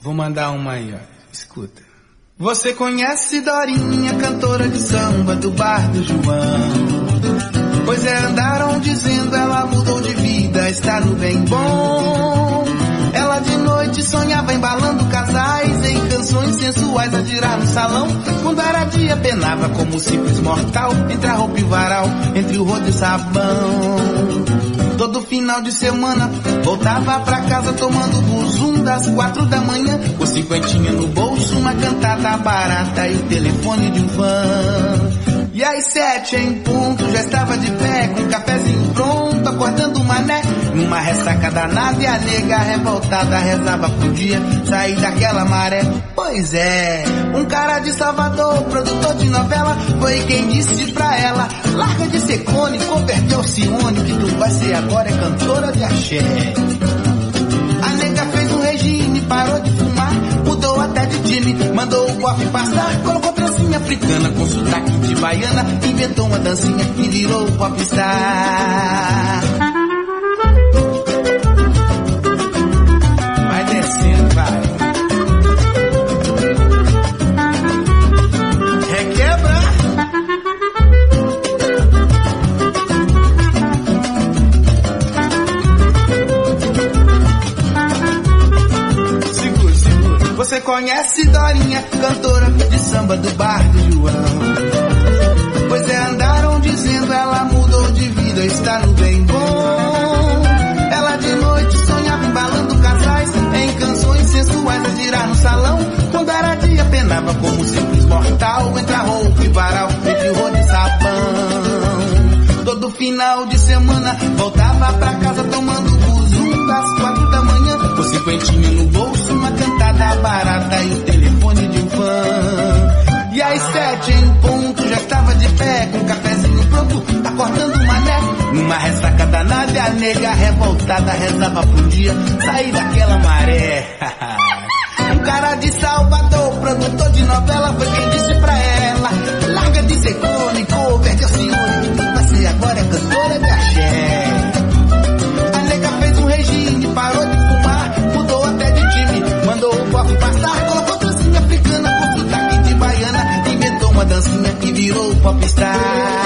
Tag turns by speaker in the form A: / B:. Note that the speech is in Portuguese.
A: Vou mandar uma aí, ó. Escuta. Você conhece Dorinha, cantora de samba do bar do João? Pois é, andaram dizendo, ela mudou de vida, está no bem bom. Ela de noite sonhava embalando casais em canções sensuais a girar no salão. Quando era dia penava como simples mortal, entre a roupa e o varal, entre o rodo e o sabão. Todo final de semana voltava pra casa tomando buzum das 4 da manhã, com 50 no bolso, uma cantada barata e o telefone de um fã. E às 7 em ponto já estava de pé, com um cafezinho pronto, acordando o mané, numa ressaca danada, e a nega revoltada rezava pro dia sair daquela maré. Pois é, um cara de Salvador, produtor de novela, foi quem disse pra ela: larga de ser cone, converteu o Cione, que tu vai ser agora é cantora de axé. A nega fez um regime, parou de fumar, mudou até de time, mandou o coffee passar, colocou trancinha africana com sotaque de baiana, inventou uma dancinha e virou popstar. Vai descendo, vai. Requebra. Você conhece Dorinha, cantora de samba do bar do João? Pois é, andaram dizendo, ela mudou de vida, está no bem bom. Ela de noite sonhava embalando casais em canções sensuais a girar no salão. Quando era dia penava como simples mortal, entre a roupa e varal, entre o rodo e sabão. Todo final de semana voltava pra casa tomando buzum das 4 da manhã, com 50 no bolso, uma cantada barata e o telefone de um fã. E às 7 em ponto já estava de pé, com um cafezinho pronto, acordando o mané, numa ressaca danada, e a nega revoltada rezava pro dia sair daquela maré. Um cara de Salvador, produtor de novela, foi quem disse pra ela: larga de ser cone, converte a Cione, você agora é cantora de axé. A nega fez um regime, parou de fumar, mudou até de time, mandou o copo passar, colocou trancinha africana com sotaque de baiana, inventou uma dancinha e virou popstar.